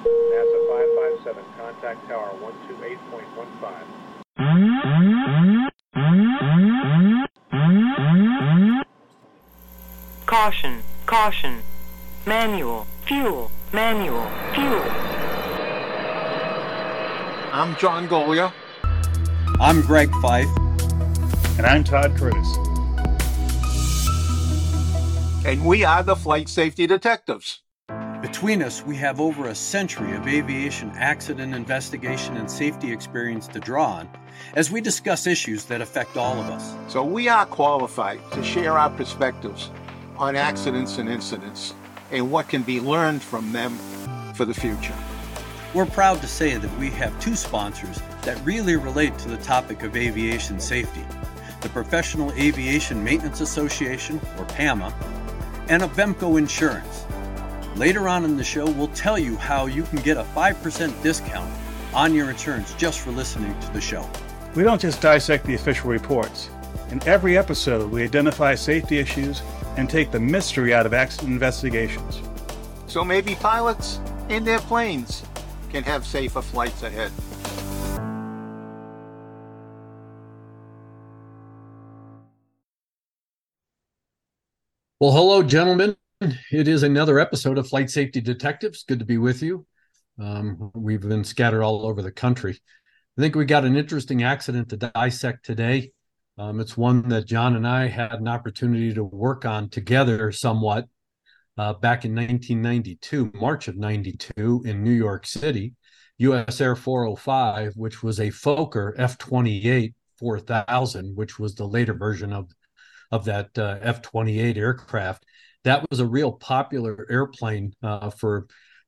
NASA 557, contact tower 128.15. Caution, caution. Manual, fuel, manual, fuel. I'm John Golia. I'm Greg Fife. And I'm Todd Curtis. And we are the Flight Safety Detectives. Between us, we have over a century of aviation accident investigation and safety experience to draw on as we discuss issues that affect all of us. So we are qualified to share our perspectives on accidents and incidents and what can be learned from them for the future. We're proud to say that we have two sponsors that really relate to the topic of aviation safety: the Professional Aviation Maintenance Association, or PAMA, and Avemco Insurance. Later on in the show, we'll tell you how you can get a 5% discount on your insurance just for listening to the show. We don't just dissect the official reports. In every episode, we identify safety issues and take the mystery out of accident investigations. So maybe pilots and their planes can have safer flights ahead. Well, hello, gentlemen. It is another episode of Flight Safety Detectives. Good to be with you. We've been scattered all over the country. I think we got an interesting accident to dissect today. It's one that John and I had an opportunity to work on together somewhat back in 1992, March of 92 in New York City, US Air 405, which was a Fokker F-28 4000, which was the later version of that F-28 aircraft. That was a real popular airplane for,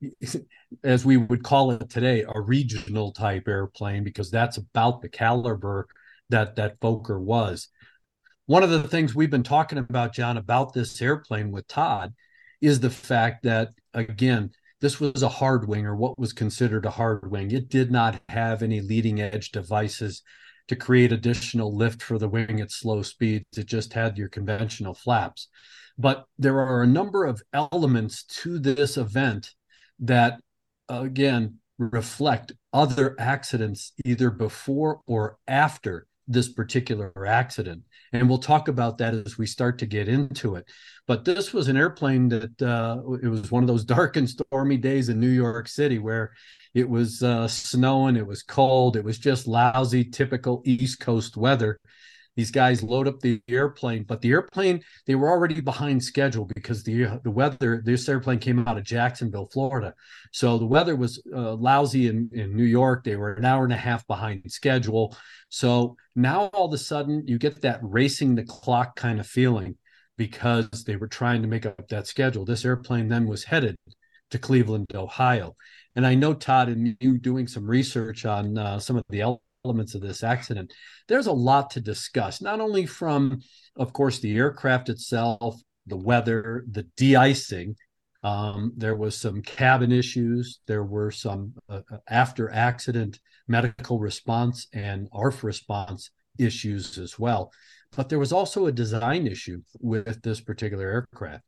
as we would call it today, a regional type airplane, because that's about the caliber that Fokker was. One of the things we've been talking about, John, about this airplane with Todd is the fact that, again, this was a hard wing, or what was considered a hard wing. It did not have any leading edge devices to create additional lift for the wing at slow speeds. It just had your conventional flaps. But there are a number of elements to this event that, again, reflect other accidents either before or after this particular accident. And we'll talk about that as we start to get into it. But this was an airplane that it was one of those dark and stormy days in New York City where it was snowing, it was cold, it was just lousy, typical East Coast weather. These guys load up the airplane, but the airplane, they were already behind schedule because the weather, this airplane came out of Jacksonville, Florida. So the weather was lousy in New York. They were an hour and a half behind schedule. So now all of a sudden you get that racing the clock kind of feeling because they were trying to make up that schedule. This airplane then was headed to Cleveland, Ohio. And I know, Todd, and you doing some research on some of the elements of this accident, there's a lot to discuss, not only from, of course, the aircraft itself, the weather, the de-icing. There was some cabin issues. There were some after accident medical response and ARF response issues as well. But there was also a design issue with this particular aircraft.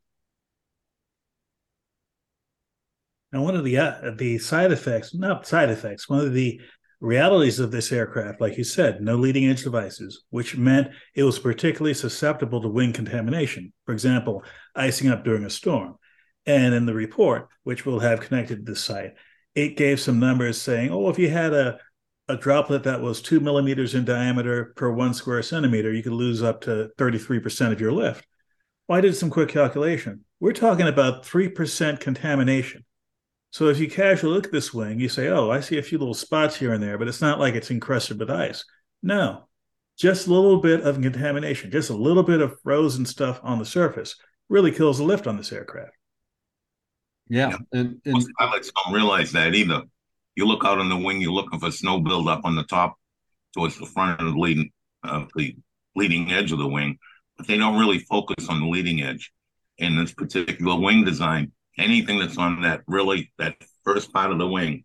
And one of the side effects, not side effects, one of the realities of this aircraft, like you said, no leading edge devices, which meant it was particularly susceptible to wing contamination. For example, icing up during a storm. And in the report, which we'll have connected to the site, it gave some numbers saying, oh, if you had a droplet that was 2 millimeters in diameter per 1 square centimeter, you could lose up to 33% of your lift. Well, I did some quick calculation. We're talking about 3% contamination. So if you casually look at this wing, you say, oh, I see a few little spots here and there, but it's not like it's encrusted with ice. No, just a little bit of contamination, just a little bit of frozen stuff on the surface really kills the lift on this aircraft. Yeah. And most pilots don't realize that either. You look out on the wing, you're looking for snow buildup on the top towards the front of the leading edge of the wing, but they don't really focus on the leading edge. In this particular wing design, anything that's on that first part of the wing,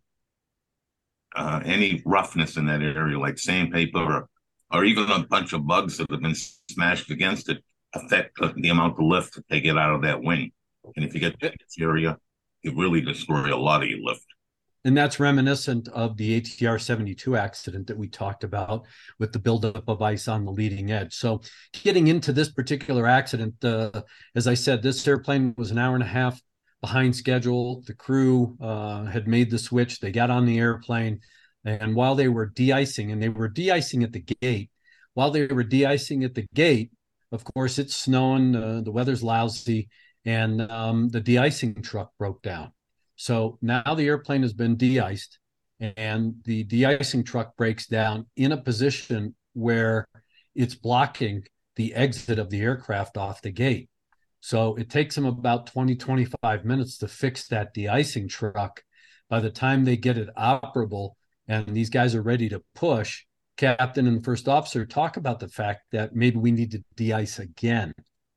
any roughness in that area, like sandpaper or even a bunch of bugs that have been smashed against it, affect the amount of lift that they get out of that wing. And if you get that area, you really destroy a lot of your lift. And that's reminiscent of the ATR 72 accident that we talked about with the buildup of ice on the leading edge. So getting into this particular accident, as I said, this airplane was an hour and a half behind schedule. The crew had made the switch. They got on the airplane. And while they were de-icing, and they were de-icing at the gate, while they were de-icing at the gate, of course, it's snowing, the weather's lousy, and the de-icing truck broke down. So now the airplane has been de-iced, and the de-icing truck breaks down in a position where it's blocking the exit of the aircraft off the gate. So it takes them about 20, 25 minutes to fix that de-icing truck. By the time they get it operable and these guys are ready to push, captain and the first officer talk about the fact that maybe we need to de-ice again,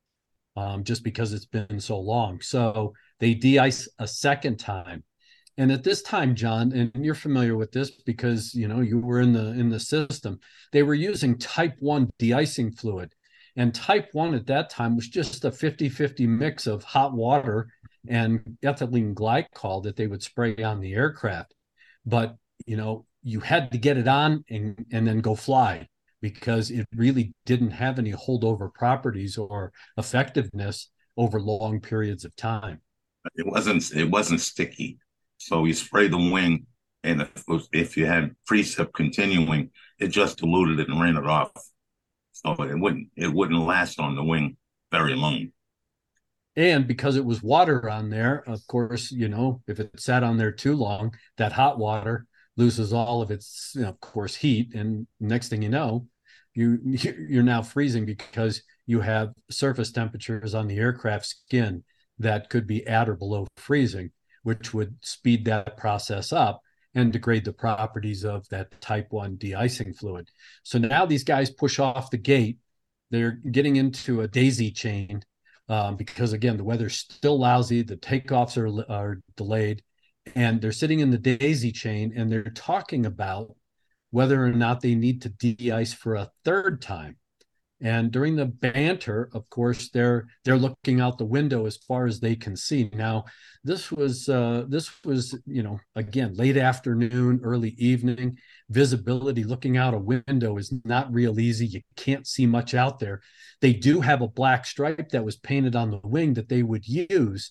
just because it's been so long. So they de-ice a second time. And at this time, John, and you're familiar with this because you were in the system, they were using type 1 de-icing fluid. And type 1 at that time was just a 50-50 mix of hot water and ethylene glycol that they would spray on the aircraft. But, you had to get it on and then go fly, because it really didn't have any holdover properties or effectiveness over long periods of time. It wasn't sticky. So you spray the wing, and if you had precip continuing, it just diluted it and ran it off. So it wouldn't last on the wing very long. And because it was water on there, of course, if it sat on there too long, that hot water loses all of its, of course, heat. And next thing you know, you're now freezing because you have surface temperatures on the aircraft skin that could be at or below freezing, which would speed that process up and degrade the properties of that type 1 de-icing fluid. So now these guys push off the gate. They're getting into a daisy chain because, again, the weather's still lousy. The takeoffs are delayed. And they're sitting in the daisy chain, and they're talking about whether or not they need to de-ice for a third time. And during the banter, of course, they're looking out the window as far as they can see. Now, this was again, late afternoon, early evening. Visibility looking out a window is not real easy. You can't see much out there. They do have a black stripe that was painted on the wing that they would use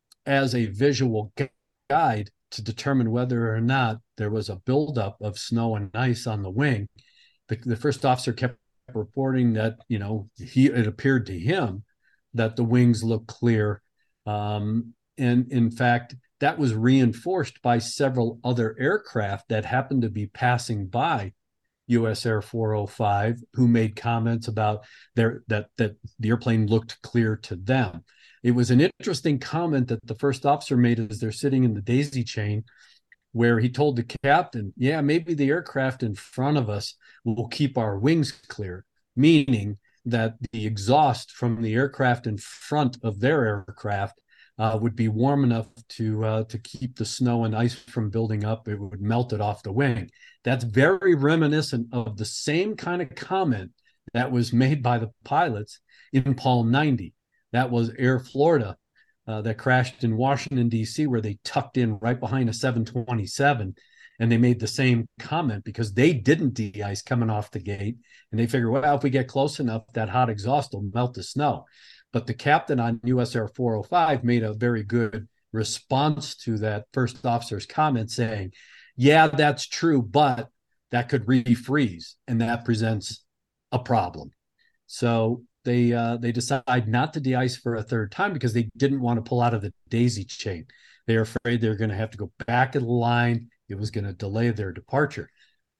as a visual guide to determine whether or not there was a buildup of snow and ice on the wing. The first officer kept reporting that it appeared to him that the wings looked clear, and in fact that was reinforced by several other aircraft that happened to be passing by US Air 405, who made comments about that the airplane looked clear to them. It was an interesting comment that the first officer made as they're sitting in the daisy chain, where he told the captain, yeah, maybe the aircraft in front of us will keep our wings clear, meaning that the exhaust from the aircraft in front of their aircraft would be warm enough to keep the snow and ice from building up. It would melt it off the wing. That's very reminiscent of the same kind of comment that was made by the pilots in Palm 90. That was Air Florida that crashed in Washington, D.C., where they tucked in right behind a 727. And they made the same comment because they didn't de-ice coming off the gate. And they figured, well, if we get close enough, that hot exhaust will melt the snow. But the captain on US Air 405 made a very good response to that first officer's comment, saying, yeah, that's true, but that could refreeze, and that presents a problem. So they decide not to de-ice for a third time because they didn't want to pull out of the daisy chain. They're afraid they're going to have to go back in the line. It was going to delay their departure.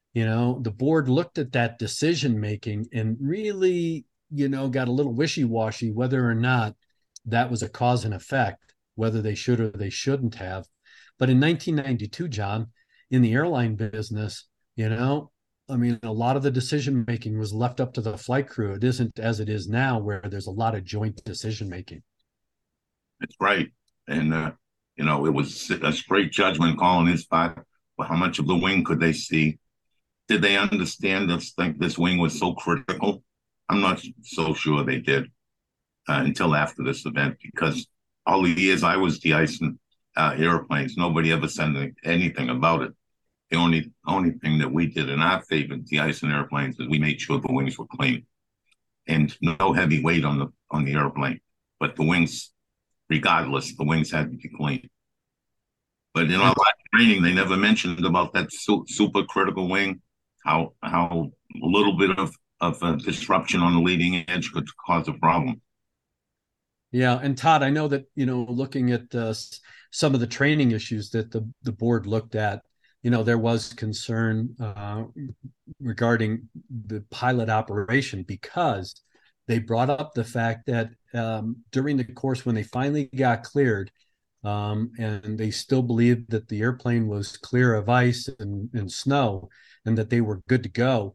The board looked at that decision making and really, got a little wishy-washy whether or not that was a cause and effect, whether they should or they shouldn't have. But in 1992, John, in the airline business, a lot of the decision making was left up to the flight crew. It isn't as it is now, where there's a lot of joint decision making. That's right. And, it was a straight judgment call on his part. Well, how much of the wing could they see? Did they understand this wing was so critical? I'm not so sure they did until after this event, because all the years I was de-icing airplanes. Nobody ever said anything about it. The only thing that we did in our favor, de-icing airplanes, is we made sure the wings were clean and no heavy weight on the airplane. But the wings, regardless, the wings had to be clean. But in our training, they never mentioned about that super critical wing, how a little bit of a disruption on the leading edge could cause a problem. Yeah, and Todd, I know that, looking at some of the training issues that the board looked at, there was concern regarding the pilot operation, because they brought up the fact that during the course when they finally got cleared, and they still believed that the airplane was clear of ice and snow and that they were good to go.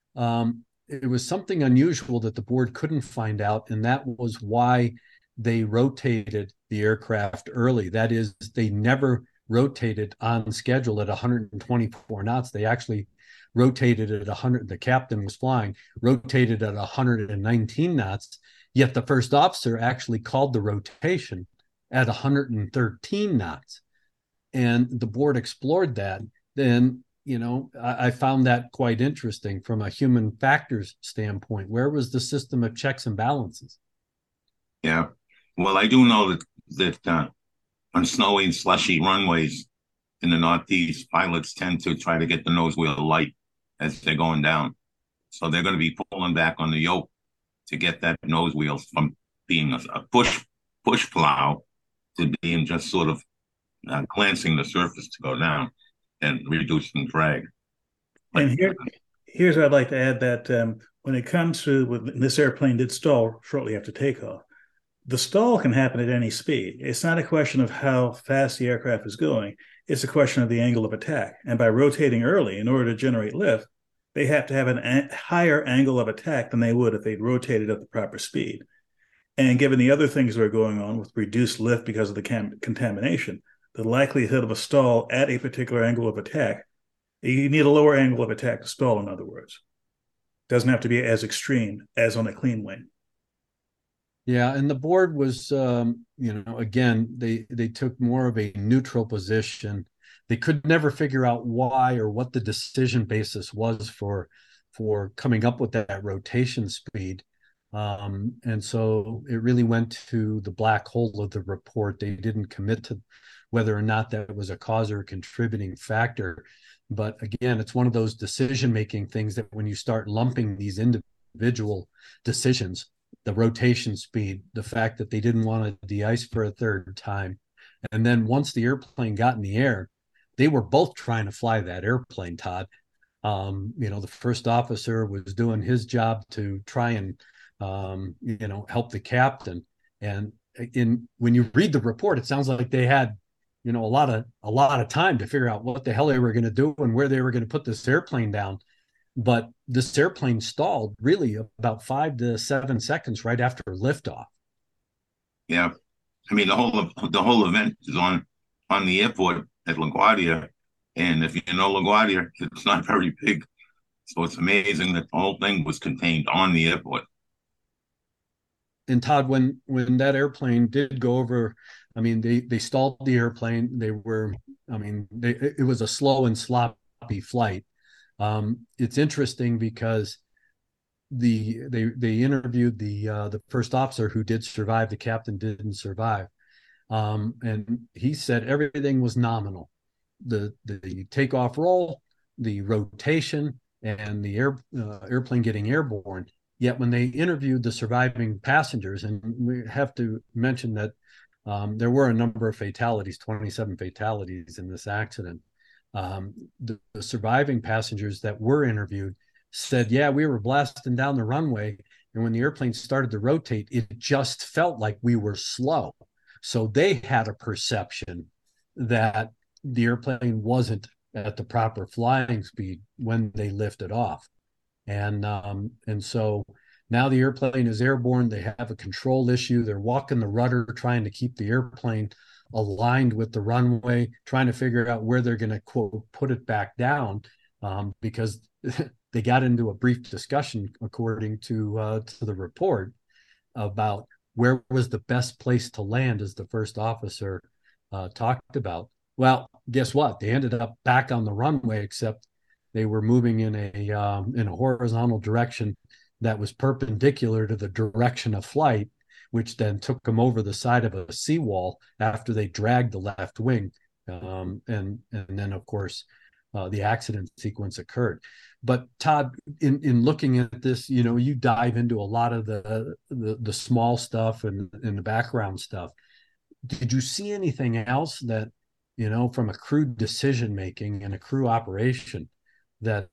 It was something unusual that the board couldn't find out, and that was why they rotated the aircraft early. That is, they never rotated on schedule at 124 knots. They actually rotated at 100. The captain was flying, rotated at 119 knots, yet the first officer actually called the rotation at 113 knots. And the board explored that. Then, I found that quite interesting from a human factors standpoint. Where was the system of checks and balances? Yeah. Well, I do know that on snowy and slushy runways in the Northeast, pilots tend to try to get the nose wheel light as they're going down. So they're going to be pulling back on the yoke to get that nose wheel from being a push plow to being just sort of glancing the surface to go down and reducing drag. And here's what I'd like to add, that when it comes to when this airplane did stall shortly after takeoff, the stall can happen at any speed. It's not a question of how fast the aircraft is going. It's a question of the angle of attack. And by rotating early in order to generate lift, they have to have a higher angle of attack than they would if they'd rotated at the proper speed. And given the other things that are going on with reduced lift because of the contamination, the likelihood of a stall at a particular angle of attack, you need a lower angle of attack to stall, in other words. Doesn't have to be as extreme as on a clean wing. Yeah, and the board was, again, they took more of a neutral position. They could never figure out why or what the decision basis was for coming up with that rotation speed. And so it really went to the black hole of the report. They didn't commit to whether or not that was a cause or a contributing factor. But again, it's one of those decision-making things that when you start lumping these individual decisions, the rotation speed, the fact that they didn't want to de-ice for a third time, and then once the airplane got in the air, they were both trying to fly that airplane, Todd. The first officer was doing his job to try and help the captain. And when you read the report, it sounds like they had a lot of time to figure out what the hell they were going to do and where they were going to put this airplane down. But this airplane stalled really about 5 to 7 seconds right after liftoff. Yeah, I mean the whole event is on the airport at LaGuardia, and if you know LaGuardia, it's not very big, so it's amazing that the whole thing was contained on the airport. And Todd, when that airplane did go over, I mean they stalled the airplane. It was a slow and sloppy flight. It's interesting because they interviewed the first officer who did survive. The captain didn't survive, and he said everything was nominal. The takeoff roll, the rotation, and the airplane getting airborne. Yet when they interviewed the surviving passengers, and we have to mention that there were a number of fatalities, 27 fatalities in this accident. The surviving passengers that were interviewed said, yeah, we were blasting down the runway, and when the airplane started to rotate, it just felt like we were slow. So they had a perception that the airplane wasn't at the proper flying speed when they lifted off. And so now the airplane is airborne. They have a control issue. They're walking the rudder, trying to keep the airplane aligned with the runway, trying to figure out where they're going to, quote, put it back down, because they got into a brief discussion, according to the report, about where was the best place to land, as the first officer talked about. Well, guess what? They ended up back on the runway, except they were moving in a horizontal direction that was perpendicular to the direction of flight, which then took them over the side of a seawall after they dragged the left wing. And then, of course, the accident sequence occurred. But Todd, in looking at this, you dive into a lot of the small stuff and the background stuff. Did you see anything else that, from a crew decision making and a crew operation that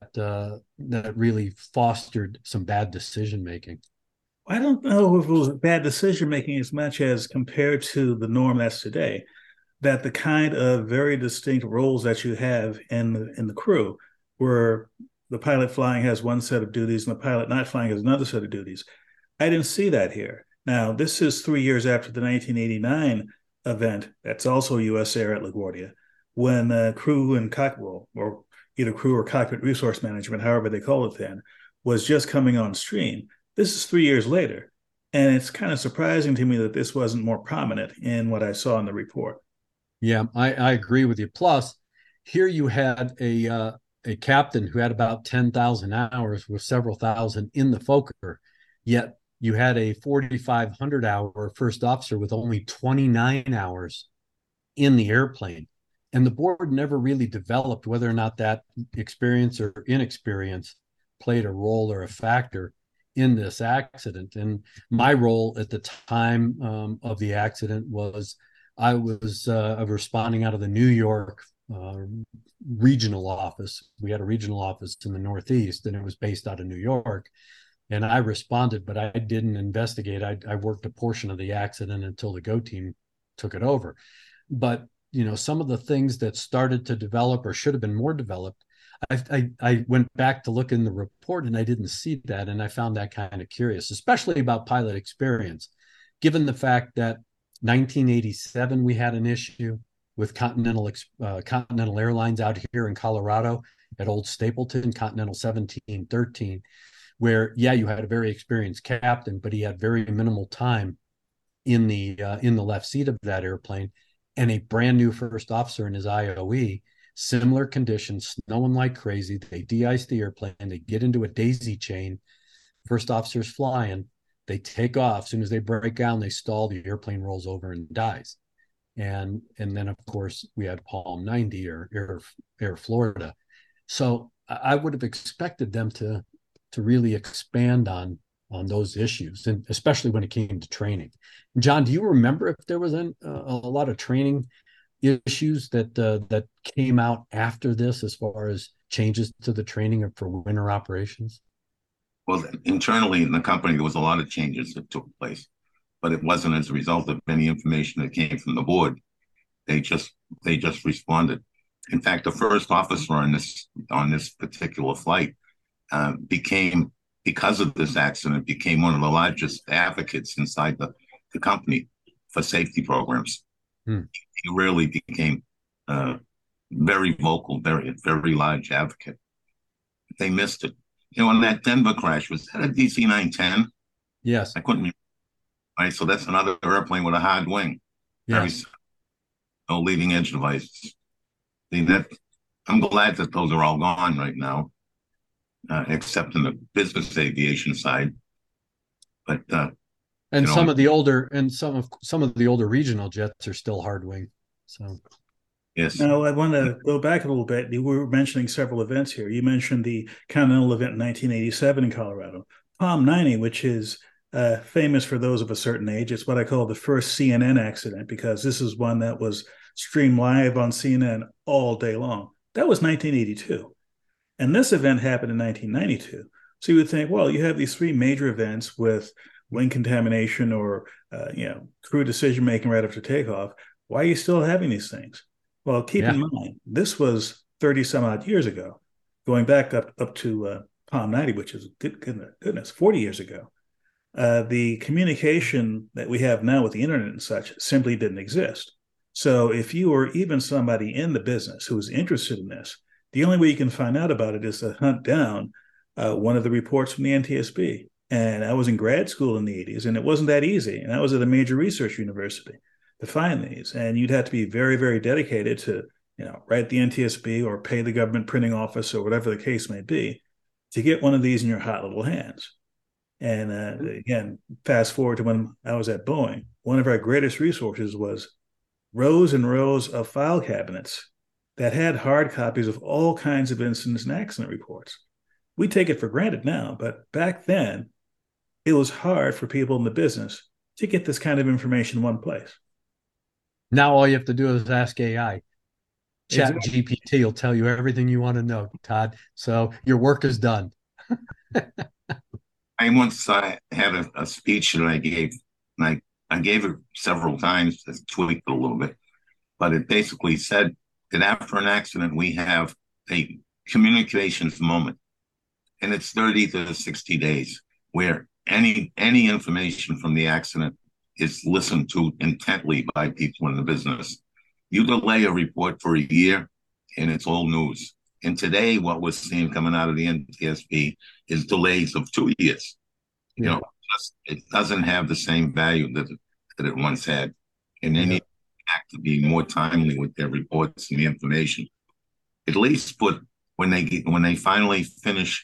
really fostered some bad decision making? I don't know if it was bad decision making as much as compared to the norm that's today, that the kind of very distinct roles that you have in the crew, where the pilot flying has one set of duties and the pilot not flying has another set of duties. I didn't see that here. Now, this is 3 years after the 1989 event. That's also U.S. Air at LaGuardia, when crew and cockpit, or either crew or cockpit resource management, however they call it then, was just coming on stream. This is 3 years later, and it's kind of surprising to me that this wasn't more prominent in what I saw in the report. Yeah, I agree with you. Plus, here you had a captain who had about 10,000 hours with several thousand in the Fokker, yet you had a 4,500-hour first officer with only 29 hours in the airplane. And the board never really developed whether or not that experience or inexperience played a role or a factor in this accident. And my role at the time of the accident was I was responding out of the New York regional office. We had a regional office in the Northeast, and it was based out of New York. And I responded, but I didn't investigate. I worked a portion of the accident until the GO team took it over. But some of the things that started to develop or should have been more developed, I went back to look in the report and I didn't see that. And I found that kind of curious, especially about pilot experience, given the fact that 1987, we had an issue with Continental Airlines out here in Colorado at Old Stapleton, Continental 1713, where, you had a very experienced captain, but he had very minimal time in the left seat of that airplane, and a brand new first officer in his IOE, similar conditions, snowing like crazy. They de-ice the airplane, they get into a daisy chain, first officer's flying, they take off. As soon as they break down, they stall, the airplane rolls over and dies. And then, of course, we had Palm 90 or Air Florida. So I would have expected them to really expand on those issues, and especially when it came to training. John, do you remember if there was a lot of training issues that came out after this, as far as changes to the training for winter operations? Well, internally in the company, there was a lot of changes that took place, but it wasn't as a result of any information that came from the board. They just responded. In fact, the first officer on this particular flight became, because of this accident, became one of the largest advocates inside the company for safety programs. He really became very vocal, very, very large advocate. They missed it. On that Denver crash, was that a DC-910? Yes. I couldn't remember. Right, so that's another airplane with a hard wing. Yes. No leading edge devices. I'm glad that those are all gone right now, except in the business aviation side. But some of the older regional jets are still hard wing. So yes. Now I want to go back a little bit. You were mentioning several events here. You mentioned the Continental event in 1987 in Colorado, Palm 90, which is famous for those of a certain age. It's what I call the first CNN accident, because this is one that was streamed live on CNN all day long. That was 1982. And this event happened in 1992. So you would think, well, you have these three major events with wing contamination or crew decision-making right after takeoff. Why are you still having these things? Well, keep in mind, this was 30 some odd years ago, going back up to Palm 90, which is, goodness, 40 years ago. The communication that we have now with the internet and such simply didn't exist. So if you were even somebody in the business who was interested in this, the only way you can find out about it is to hunt down one of the reports from the NTSB. And I was in grad school in the 80s, and it wasn't that easy. And I was at a major research university. to find these. And you'd have to be very, very dedicated to, write the NTSB or pay the government printing office or whatever the case may be to get one of these in your hot little hands. And again, fast forward to when I was at Boeing, one of our greatest resources was rows and rows of file cabinets that had hard copies of all kinds of incidents and accident reports. We take it for granted now, but back then, it was hard for people in the business to get this kind of information in one place. Now all you have to do is ask AI. Chat Exactly. GPT will tell you everything you want to know, Todd. So your work is done. I once had a speech that I gave, and I gave it several times, to tweak it a little bit, but it basically said that after an accident, we have a communications moment, and it's 30 to 60 days where any information from the accident is listened to intently by people in the business. You delay a report for a year, and it's old news. And today, what we're seeing coming out of the NTSB is delays of 2 years. Yeah. It doesn't have the same value that it once had. And they need to be more timely with their reports and the information. At least when they finally finish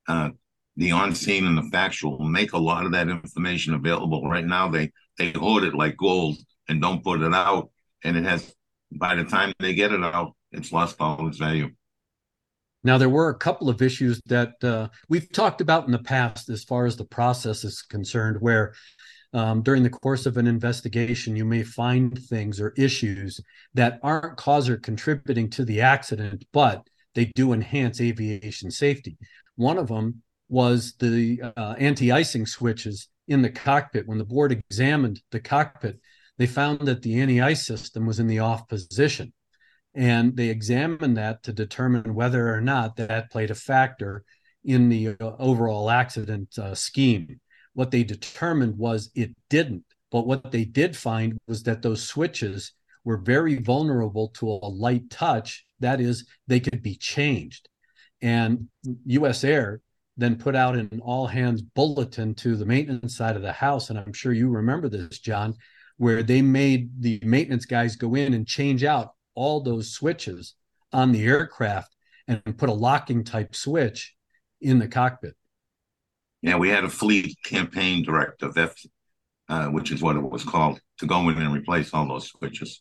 the on-scene and the factual, make a lot of that information available. Right now, they hoard it like gold and don't put it out. And by the time they get it out, it's lost all its value. Now, there were a couple of issues that we've talked about in the past as far as the process is concerned, where during the course of an investigation, you may find things or issues that aren't cause or contributing to the accident, but they do enhance aviation safety. One of them was the anti-icing switches in the cockpit. When the board examined the cockpit, they found that the anti-ice system was in the off position. And they examined that to determine whether or not that played a factor in the overall accident scheme. What they determined was it didn't. But what they did find was that those switches were very vulnerable to a light touch. That is, they could be changed. And US Air then put out an all-hands bulletin to the maintenance side of the house. And I'm sure you remember this, John, where they made the maintenance guys go in and change out all those switches on the aircraft and put a locking type switch in the cockpit. Yeah, we had a fleet campaign directive, which is what it was called, to go in and replace all those switches.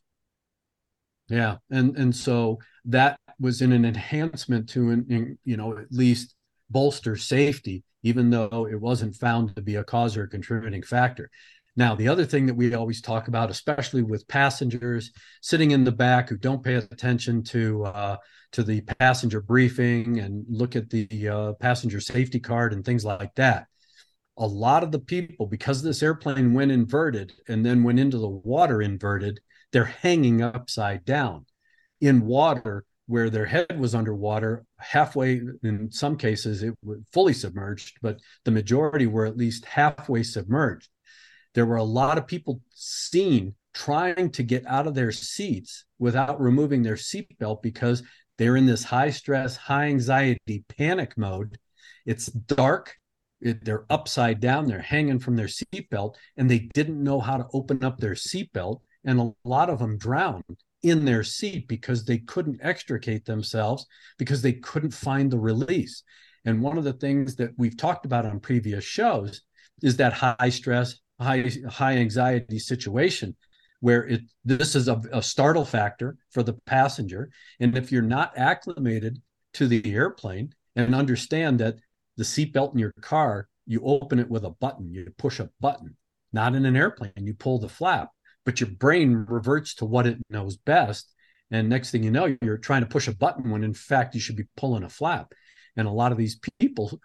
Yeah, and so that was in an enhancement to, at least bolster safety, even though it wasn't found to be a cause or a contributing factor. Now, the other thing that we always talk about, especially with passengers sitting in the back who don't pay attention to the passenger briefing and look at the passenger safety card and things like that, a lot of the people, because this airplane went inverted and then went into the water inverted, they're hanging upside down in water where their head was underwater, halfway, in some cases, it was fully submerged, but the majority were at least halfway submerged. There were a lot of people seen trying to get out of their seats without removing their seatbelt because they're in this high stress, high anxiety panic mode. It's dark. They're upside down. They're hanging from their seatbelt, and they didn't know how to open up their seatbelt. And a lot of them drowned in their seat because they couldn't extricate themselves because they couldn't find the release. And one of the things that we've talked about on previous shows is that high stress, high anxiety situation where this is a startle factor for the passenger. And if you're not acclimated to the airplane and understand that the seatbelt in your car, you open it with a button, you push a button, not in an airplane, you pull the flap, but your brain reverts to what it knows best. And next thing you know, you're trying to push a button when in fact you should be pulling a flap. And a lot of these people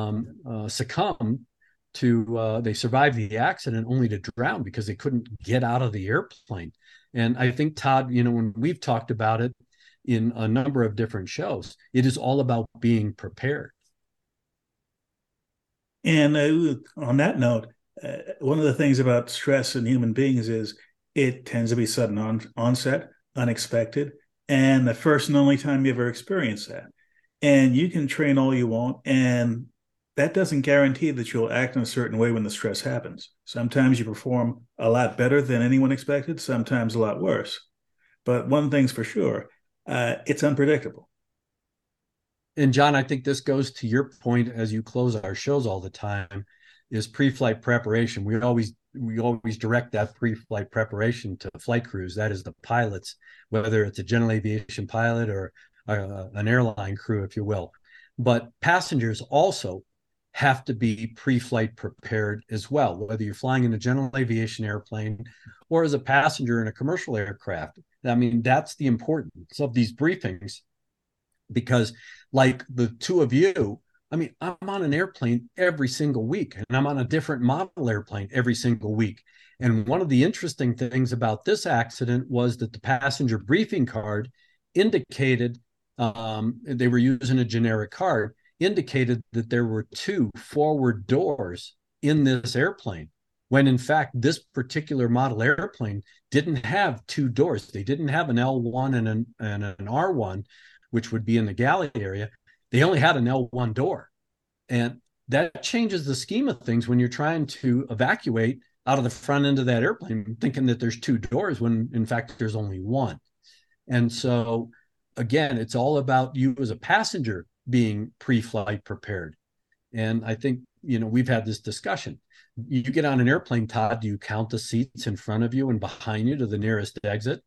succumb to, they survived the accident only to drown because they couldn't get out of the airplane. And I think, Todd, when we've talked about it in a number of different shows, it is all about being prepared. And on that note, one of the things about stress in human beings is it tends to be sudden onset, unexpected, and the first and only time you ever experience that. And you can train all you want, and that doesn't guarantee that you'll act in a certain way when the stress happens. Sometimes you perform a lot better than anyone expected, sometimes a lot worse. But one thing's for sure, it's unpredictable. And John, I think this goes to your point as you close our shows all the time, is pre-flight preparation. We always direct that pre-flight preparation to flight crews. That is the pilots, whether it's a general aviation pilot or an airline crew, if you will. But passengers also have to be pre-flight prepared as well, whether you're flying in a general aviation airplane or as a passenger in a commercial aircraft. I mean, that's the importance of these briefings, because like the two of you, I mean, I'm on an airplane every single week, and I'm on a different model airplane every single week. And one of the interesting things about this accident was that the passenger briefing card indicated, they were using a generic card, indicated that there were 2 forward doors in this airplane, when in fact this particular model airplane didn't have 2 doors. They didn't have an L1 and an R1, which would be in the galley area. They only had an L1 door. And that changes the scheme of things when you're trying to evacuate out of the front end of that airplane, thinking that there's 2 doors when in fact there's only 1. And so again, it's all about you as a passenger being pre-flight prepared. And I think, we've had this discussion. You get on an airplane, Todd, do you count the seats in front of you and behind you to the nearest exit?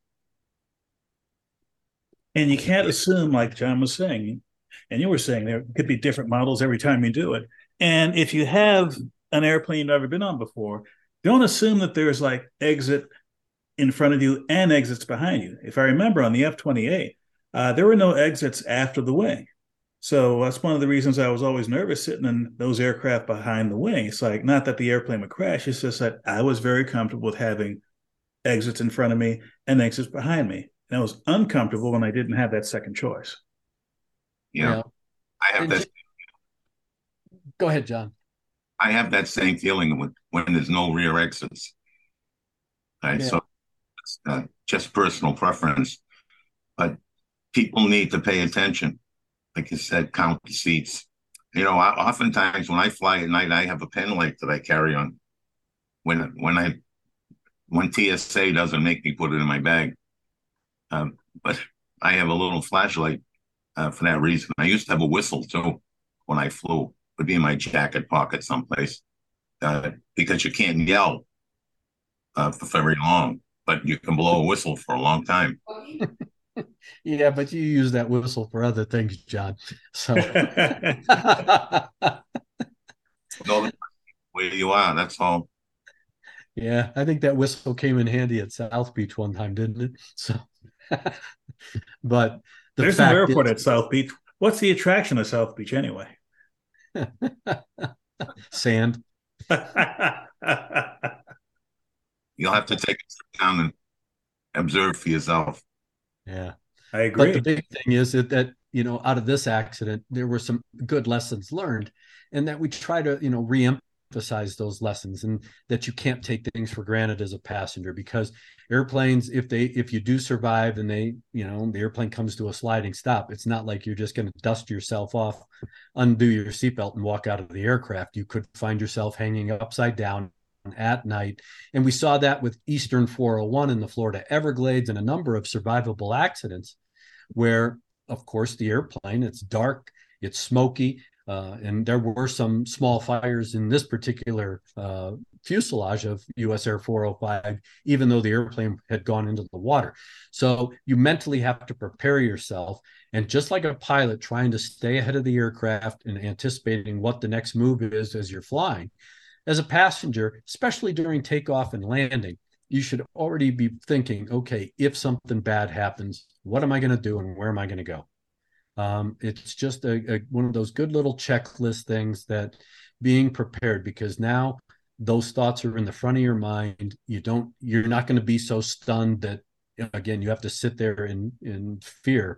And you can't assume, like John was saying, and you were saying, there could be different models every time you do it. And if you have an airplane you've never been on before, don't assume that there's like exit in front of you and exits behind you. If I remember on the F-28, there were no exits after the wing. So that's one of the reasons I was always nervous sitting in those aircraft behind the wing. It's like, not that the airplane would crash, it's just that I was very comfortable with having exits in front of me and exits behind me. And I was uncomfortable when I didn't have that second choice. Yeah. I have that. Go ahead, John. I have that same feeling when there's no rear exits. Right. Yeah. So it's just personal preference, but people need to pay attention. Like you said, count the seats. Oftentimes when I fly at night, I have a pen light that I carry on. When TSA doesn't make me put it in my bag, but I have a little flashlight for that reason. I used to have a whistle too when I flew. It would be in my jacket pocket someplace, because you can't yell for very long, but you can blow a whistle for a long time. Yeah, but you use that whistle for other things, John. So go where you are, that's all. Yeah, I think that whistle came in handy at South Beach one time, didn't it? So but there's an airport at South Beach. What's the attraction of South Beach anyway? Sand. You'll have to take a trip down and observe for yourself. Yeah, I agree. But the big thing is that out of this accident, there were some good lessons learned, and that we try to re-emphasize those lessons, and that you can't take things for granted as a passenger, because airplanes, if you do survive and the airplane comes to a sliding stop, it's not like you're just going to dust yourself off, undo your seatbelt, and walk out of the aircraft. You could find yourself hanging upside down at night. And we saw that with Eastern 401 in the Florida Everglades, and a number of survivable accidents where, of course, the airplane, it's dark, it's smoky, and there were some small fires in this particular fuselage of US Air 405, even though the airplane had gone into the water. So you mentally have to prepare yourself. And just like a pilot trying to stay ahead of the aircraft and anticipating what the next move is as you're flying, as a passenger, especially during takeoff and landing, you should already be thinking, okay, if something bad happens, what am I going to do and where am I going to go? It's just one of those good little checklist things, that being prepared, because now those thoughts are in the front of your mind. You're not going to be so stunned that, again, you have to sit there in fear,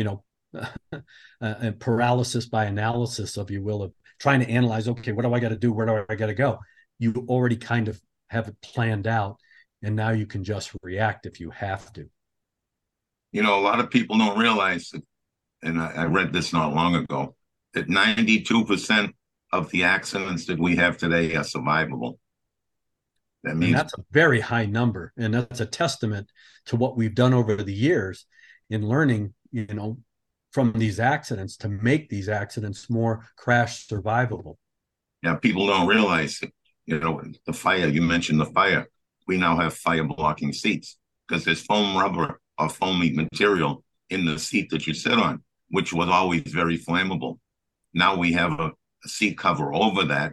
and paralysis by analysis, if you will, of trying to analyze, okay, what do I got to do? Where do I got to go? You already kind of have it planned out, and now you can just react if you have to. A lot of people don't realize, and I read this not long ago, that 92% of the accidents that we have today are survivable. That And means that's a very high number. And that's a testament to what we've done over the years in learning, from these accidents to make these accidents more crash survivable. yeah, people don't realize it. The fire, you mentioned the fire. We now have fire blocking seats because there's foam rubber or foamy material in the seat that you sit on, which was always very flammable. Now we have a seat cover over that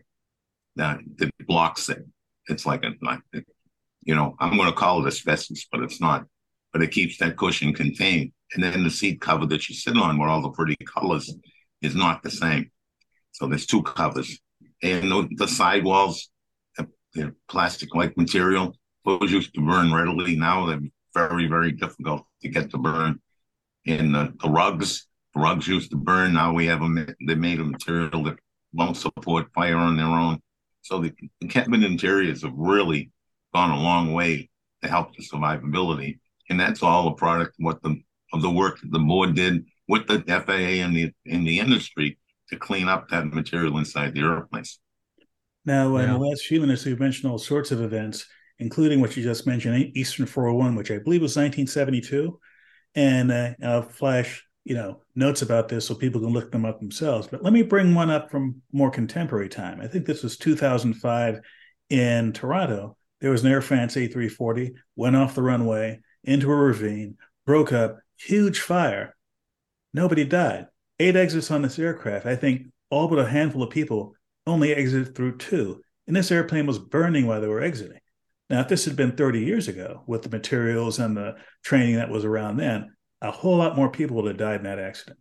blocks it. It's like I'm going to call it asbestos, but it's not. But it keeps that cushion contained. And then the seat cover that you sit on with all the pretty colors is not the same. So there's two covers. And the sidewalls, plastic-like material, those used to burn readily. Now they're very, very difficult to get to burn. And the rugs used to burn. Now they made a material that won't support fire on their own. So the cabin interiors have really gone a long way to help the survivability. And that's all a product of the work that the board did with the FAA and in the industry to clean up that material inside the airplanes. Now, in the last few minutes, we've mentioned all sorts of events, including what you just mentioned, Eastern 401, which I believe was 1972. And I'll flash, notes about this so people can look them up themselves. But let me bring one up from more contemporary time. I think this was 2005 in Toronto. There was an Air France A340, went off the runway into a ravine, broke up, huge fire. Nobody died. 8 exits on this aircraft. I think all but a handful of people only exited through 2. And this airplane was burning while they were exiting. Now, if this had been 30 years ago with the materials and the training that was around then, a whole lot more people would have died in that accident.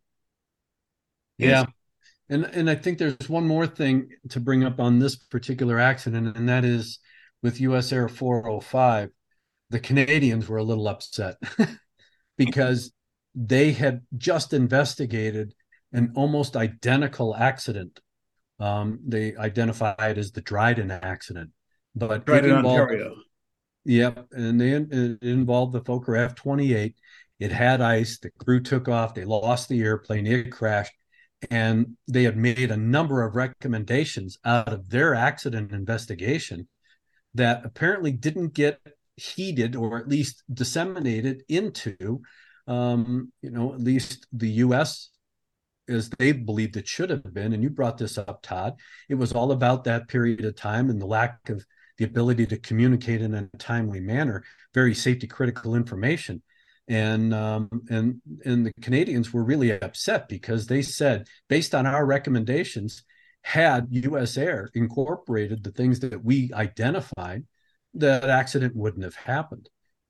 Yeah. And I think there's one more thing to bring up on this particular accident, and that is with US Air 405, the Canadians were a little upset because they had just investigated an almost identical accident. They identified it as the Dryden accident, but Dryden, Ontario. Yep, and it involved the Fokker F-28. It had ice. The crew took off. They lost the airplane. It crashed, and they had made a number of recommendations out of their accident investigation that apparently didn't get heeded or at least disseminated into, at least the U.S. as they believed it should have been. And you brought this up, Todd. It was all about that period of time and the lack of the ability to communicate in a timely manner, very safety critical information. And the Canadians were really upset because they said, based on our recommendations, had US Air incorporated the things that we identified, that accident wouldn't have happened.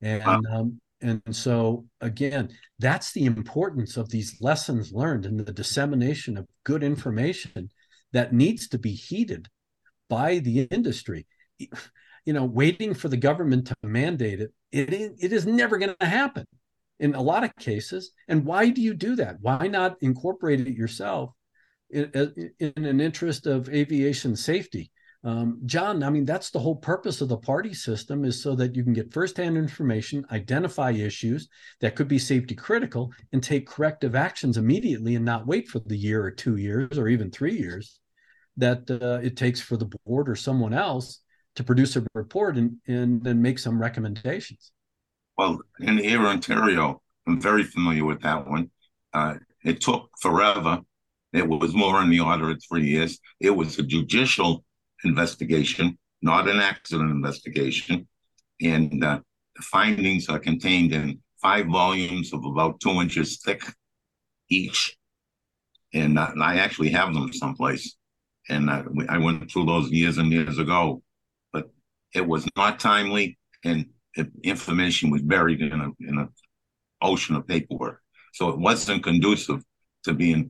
And so, again, that's the importance of these lessons learned and the dissemination of good information that needs to be heeded by the industry. Waiting for the government to mandate it, it is never going to happen in a lot of cases. And why do you do that? Why not incorporate it yourself in an interest of aviation safety? John, I mean, that's the whole purpose of the party system, is so that you can get firsthand information, identify issues that could be safety critical, and take corrective actions immediately and not wait for the year or 2 years or even 3 years that it takes for the board or someone else to produce a report and then make some recommendations. Well, in Air Ontario, I'm very familiar with that one. It took forever. It was more in the order of 3 years. It was a judicial investigation, not an accident investigation. And the findings are contained in 5 volumes of about 2 inches thick each. And I actually have them someplace. And I went through those years and years ago, but it was not timely, and information was buried in an ocean of paperwork. So it wasn't conducive to being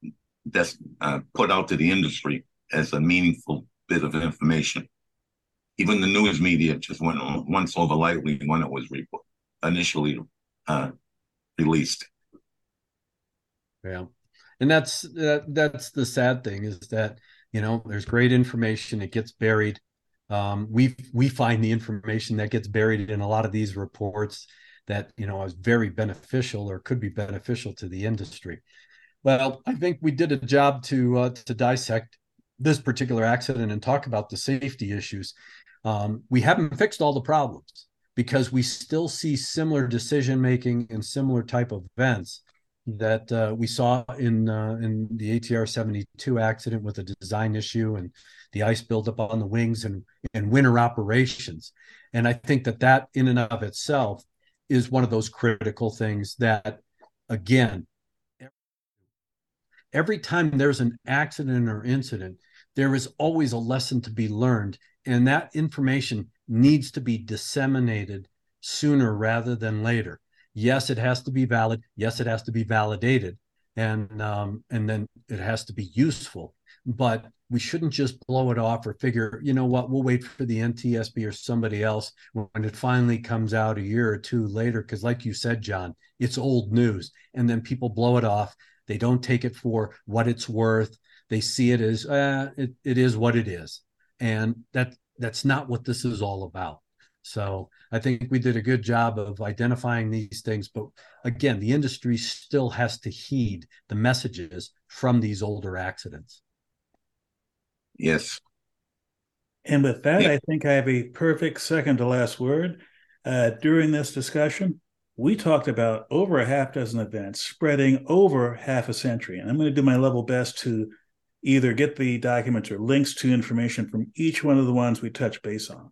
put out to the industry as a meaningful bit of information. Even the news media just went once over lightly when it was initially released. Yeah, and that's the sad thing, is that there's great information, it gets buried. We find the information that gets buried in a lot of these reports that is very beneficial or could be beneficial to the industry. Well, I think we did a job to dissect this particular accident and talk about the safety issues, we haven't fixed all the problems because we still see similar decision making and similar type of events that we saw in the ATR 72 accident with a design issue and the ice buildup on the wings and winter operations. And I think that in and of itself is one of those critical things that, again, every time there's an accident or incident, there is always a lesson to be learned. And that information needs to be disseminated sooner rather than later. Yes, it has to be valid. Yes, it has to be validated. And then it has to be useful. But we shouldn't just blow it off or figure, you know what, we'll wait for the NTSB or somebody else when it finally comes out a year or two later. Because like you said, John, it's old news. And then people blow it off. They don't take it for what it's worth. They see it as it is what it is. And that's not what this is all about. So I think we did a good job of identifying these things. But again, the industry still has to heed the messages from these older accidents. Yes. And with that, I think I have a perfect second to last word. During this discussion, we talked about over a half dozen events spreading over half a century. And I'm going to do my level best to either get the documents or links to information from each one of the ones we touch base on.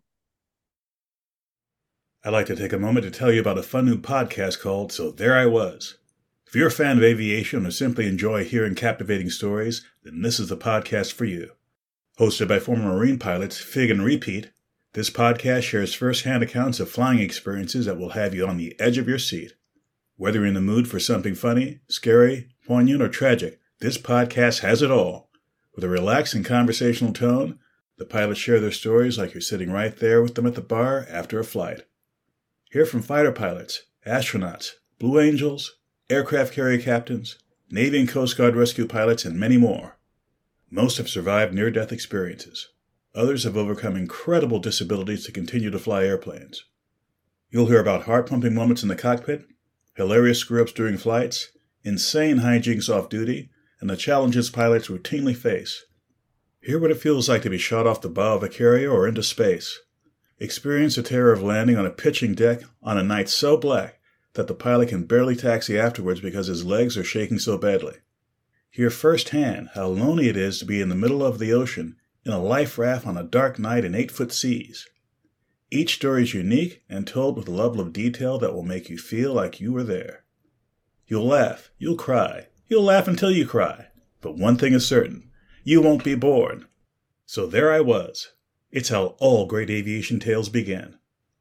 I'd like to take a moment to tell you about a fun new podcast called So There I Was. If you're a fan of aviation or simply enjoy hearing captivating stories, then this is the podcast for you. Hosted by former Marine pilots Fig and Repeat, this podcast shares first-hand accounts of flying experiences that will have you on the edge of your seat. Whether you're in the mood for something funny, scary, poignant, or tragic, this podcast has it all. With a relaxed and conversational tone, the pilots share their stories like you're sitting right there with them at the bar after a flight. Hear from fighter pilots, astronauts, Blue Angels, aircraft carrier captains, Navy and Coast Guard rescue pilots, and many more. Most have survived near-death experiences. Others have overcome incredible disabilities to continue to fly airplanes. You'll hear about heart-pumping moments in the cockpit, hilarious screw-ups during flights, insane hijinks off-duty, and the challenges pilots routinely face. Hear what it feels like to be shot off the bow of a carrier or into space. Experience the terror of landing on a pitching deck on a night so black that the pilot can barely taxi afterwards because his legs are shaking so badly. Hear firsthand how lonely it is to be in the middle of the ocean in a life raft on a dark night in 8-foot seas. Each story is unique and told with a level of detail that will make you feel like you were there. You'll laugh, you'll cry, you'll laugh until you cry. But one thing is certain, you won't be bored. So there I was. It's how all great aviation tales begin.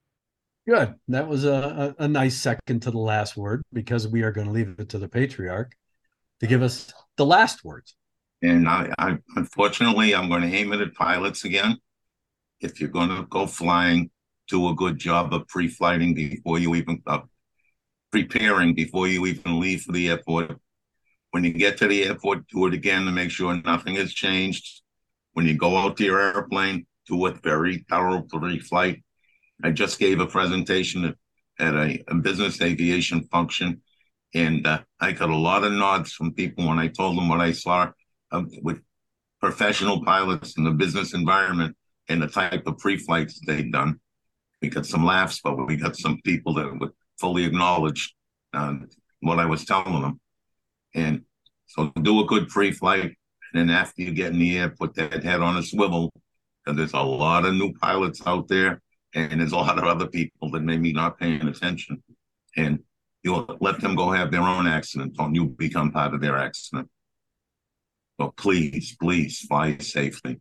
Good. That was a nice second to the last word, because we are going to leave it to the patriarch to give us the last words. And I unfortunately, I'm going to aim it at pilots again. If you're going to go flying, do a good job of pre-flighting before you even preparing before you even leave for the airport. When you get to the airport, do it again to make sure nothing has changed. When you go out to your airplane, do a very thorough pre-flight. I just gave a presentation at a business aviation function, and I got a lot of nods from people when I told them what I saw with professional pilots in the business environment and the type of pre-flights they'd done. We got some laughs, but we got some people that would fully acknowledge what I was telling them. And so do a good pre-flight, and then after you get in the air, put that head on a swivel, because there's a lot of new pilots out there, and there's a lot of other people that may be not paying attention. And you'll let them go have their own accident. Don't you become part of their accident. So please, please fly safely.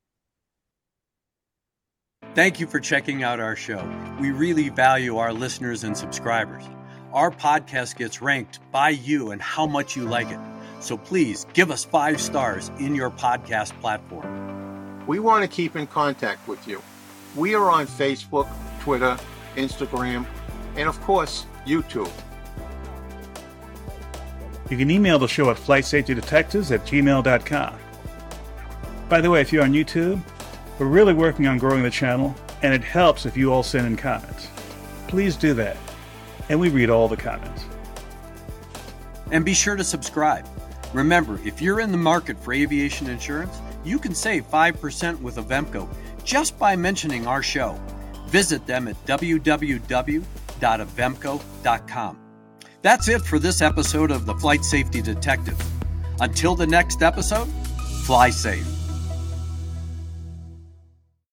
Thank you for checking out our show. We really value our listeners and subscribers. Our podcast gets ranked by you and how much you like it. So please give us 5 stars in your podcast platform. We want to keep in contact with you. We are on Facebook, Twitter, Instagram, and of course, YouTube. You can email the show at flightsafetydetectives@gmail.com. By the way, if you're on YouTube, we're really working on growing the channel, and it helps if you all send in comments. Please do that, and we read all the comments. And be sure to subscribe. Remember, if you're in the market for aviation insurance, you can save 5% with Avemco just by mentioning our show. Visit them at www.avemco.com. That's it for this episode of the Flight Safety Detective. Until the next episode, fly safe.